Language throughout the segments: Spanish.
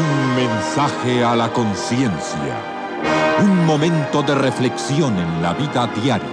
Un mensaje a la conciencia. Un momento de reflexión en la vida diaria.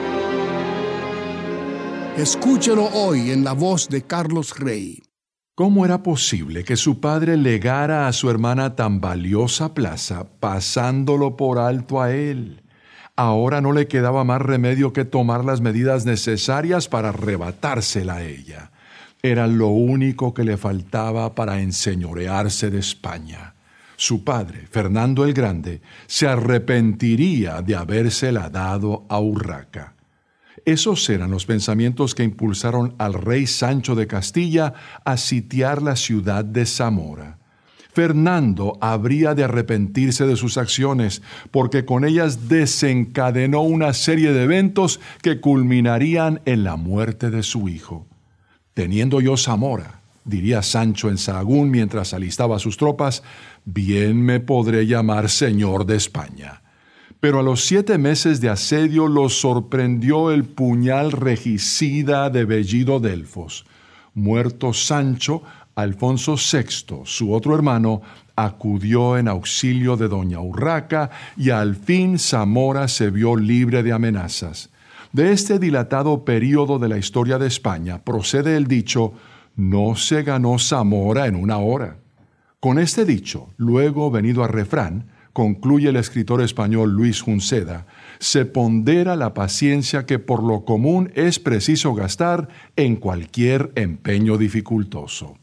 Escúchelo hoy en la voz de Carlos Rey. ¿Cómo era posible que su padre legara a su hermana tan valiosa plaza pasándolo por alto a él? Ahora no le quedaba más remedio que tomar las medidas necesarias para arrebatársela a ella. Era lo único que le faltaba para enseñorearse de España. Su padre, Fernando el Grande, se arrepentiría de habérsela dado a Urraca. Esos eran los pensamientos que impulsaron al rey Sancho de Castilla a sitiar la ciudad de Zamora. Fernando habría de arrepentirse de sus acciones, porque con ellas desencadenó una serie de eventos que culminarían en la muerte de su hijo. Teniendo yo Zamora, diría Sancho en Sahagún mientras alistaba sus tropas, bien me podré llamar señor de España. Pero a los 7 meses de asedio los sorprendió el puñal regicida de Bellido Delfos. Muerto Sancho, Alfonso VI, su otro hermano, acudió en auxilio de doña Urraca y al fin Zamora se vio libre de amenazas. De este dilatado período de la historia de España procede el dicho: no se ganó Zamora en una hora. Con este dicho, luego venido a refrán, concluye el escritor español Luis Junceda, se pondera la paciencia que por lo común es preciso gastar en cualquier empeño dificultoso.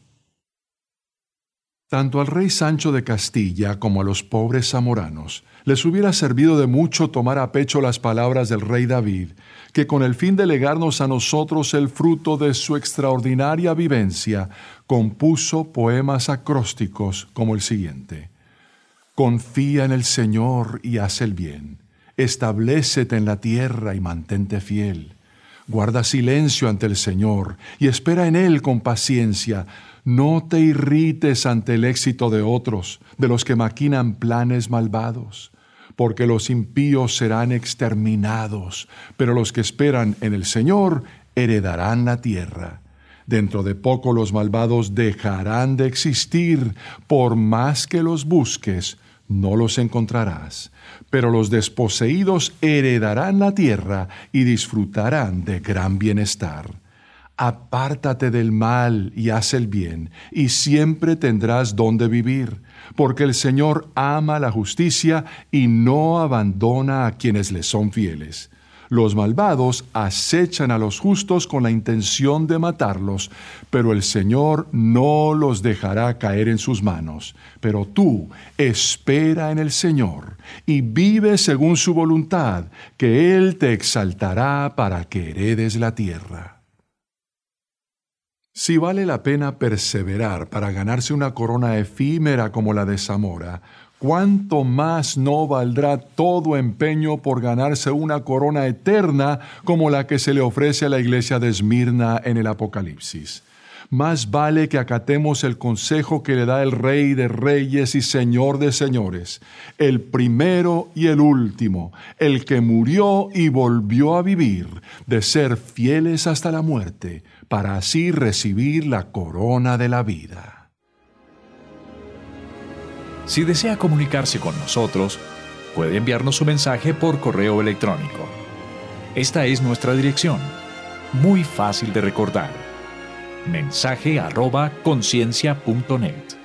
Tanto al rey Sancho de Castilla como a los pobres zamoranos les hubiera servido de mucho tomar a pecho las palabras del rey David, que con el fin de legarnos a nosotros el fruto de su extraordinaria vivencia, compuso poemas acrósticos como el siguiente: confía en el Señor y haz el bien. Establécete en la tierra y mantente fiel. Guarda silencio ante el Señor y espera en Él con paciencia. No te irrites ante el éxito de otros, de los que maquinan planes malvados, porque los impíos serán exterminados, pero los que esperan en el Señor heredarán la tierra. Dentro de poco los malvados dejarán de existir, por más que los busques, no los encontrarás. Pero los desposeídos heredarán la tierra y disfrutarán de gran bienestar. Apártate del mal y haz el bien, y siempre tendrás donde vivir, porque el Señor ama la justicia y no abandona a quienes le son fieles. Los malvados acechan a los justos con la intención de matarlos, pero el Señor no los dejará caer en sus manos. Pero tú espera en el Señor y vive según su voluntad, que Él te exaltará para que heredes la tierra. Si vale la pena perseverar para ganarse una corona efímera como la de Zamora, ¿cuánto más no valdrá todo empeño por ganarse una corona eterna como la que se le ofrece a la iglesia de Esmirna en el Apocalipsis? Más vale que acatemos el consejo que le da el Rey de Reyes y Señor de Señores, el primero y el último, el que murió y volvió a vivir, de ser fieles hasta la muerte, para así recibir la corona de la vida. Si desea comunicarse con nosotros, puede enviarnos su mensaje por correo electrónico. Esta es nuestra dirección, muy fácil de recordar: mensaje@conciencia.net.